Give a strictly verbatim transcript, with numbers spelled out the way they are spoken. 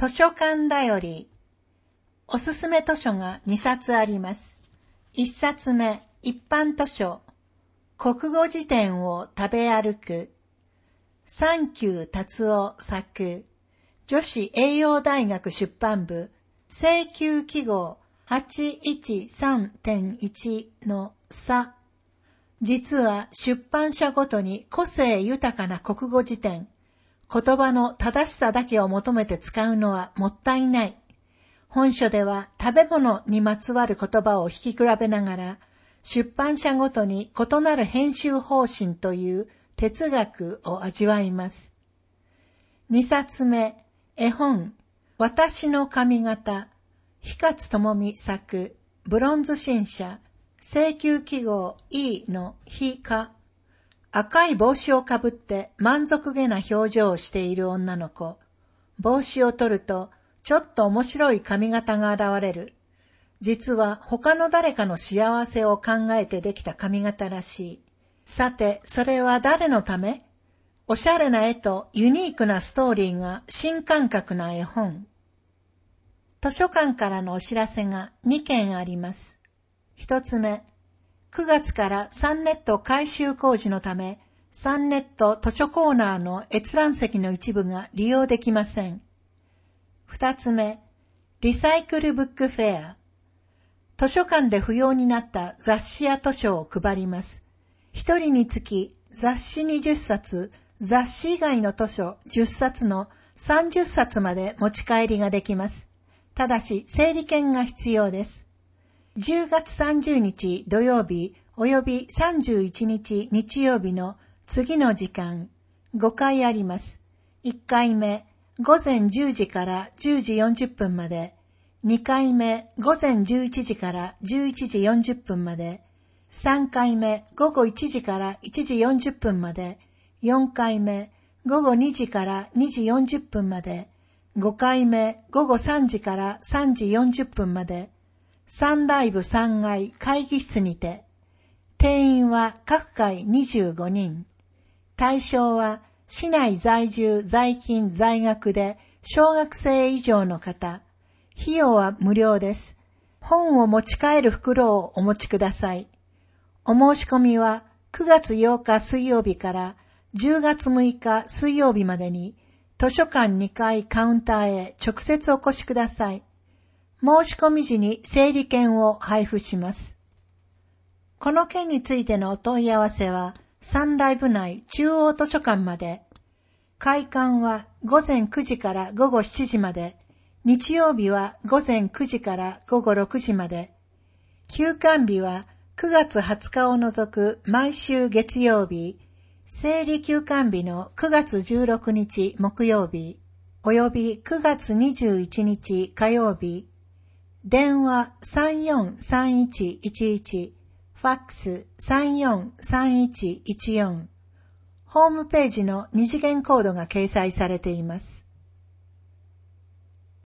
図書館だより。おすすめ図書がにさつあります。いっさつめ、一般図書。国語辞典を食べ歩く。三久達夫作。女子栄養大学出版部。請求記号 はちいちさんてんいち のさ。実は出版社ごとに個性豊かな国語辞典。言葉の正しさだけを求めて使うのはもったいない。本書では食べ物にまつわる言葉を引き比べながら、出版社ごとに異なる編集方針という哲学を味わいます。にさつめ、絵本、私の髪型、日勝智美作、ブロンズ新社、請求記号 E の非か。赤い帽子をかぶって満足げな表情をしている女の子。帽子を取ると、ちょっと面白い髪型が現れる。実は他の誰かの幸せを考えてできた髪型らしい。さて、それは誰のため？おしゃれな絵とユニークなストーリーが新感覚な絵本。図書館からのお知らせがにけんあります。一つ目、くがつからサンネット改修工事のため、サンネット図書コーナーの閲覧席の一部が利用できません。二つ目、リサイクルブックフェア。図書館で不要になった雑誌や図書を配ります。一人につき雑誌にじゅっさつ、雑誌以外の図書じゅっさつのさんじゅっさつまで持ち帰りができます。ただし整理券が必要です。じゅうがつさんじゅうにち土曜日およびさんじゅういちにち日曜日の次の時間、ごかいあります。いっかいめ、ごぜんじゅうじからじゅうじよんじゅっぷんまで、にかいめ、ごぜんじゅういちじからじゅういちじよんじゅっぷんまで、さんかいめ、ごごいちじからいちじよんじゅっぷんまで、よんかいめ、ごごにじからにじよんじゅっぷんまで、ごかいめ、ごごさんじからさんじよんじゅっぷんまで、さんライブさんがい会議室にて、定員は各回にじゅうごにん。対象は市内在住在勤在学で小学生以上の方。費用は無料です。本を持ち帰る袋をお持ちください。お申し込みはくがつようか水曜日からじゅうがつむいか水曜日までに図書館にかいカウンターへ直接お越しください。申し込み時に整理券を配布します。この件についてのお問い合わせはサンライブ内中央図書館まで。開館はごぜんくじからごごしちじまで。日曜日はごぜんくじからごごろくじまで。休館日はくがつはつかを除く毎週月曜日、整理休館日のくがつじゅうろくにち木曜日、およびくがつにじゅういちにち火曜日。電話 さんよんさんいちいちいち、ファックス さんよんさんいちいちよん。ホームページの二次元コードが掲載されています。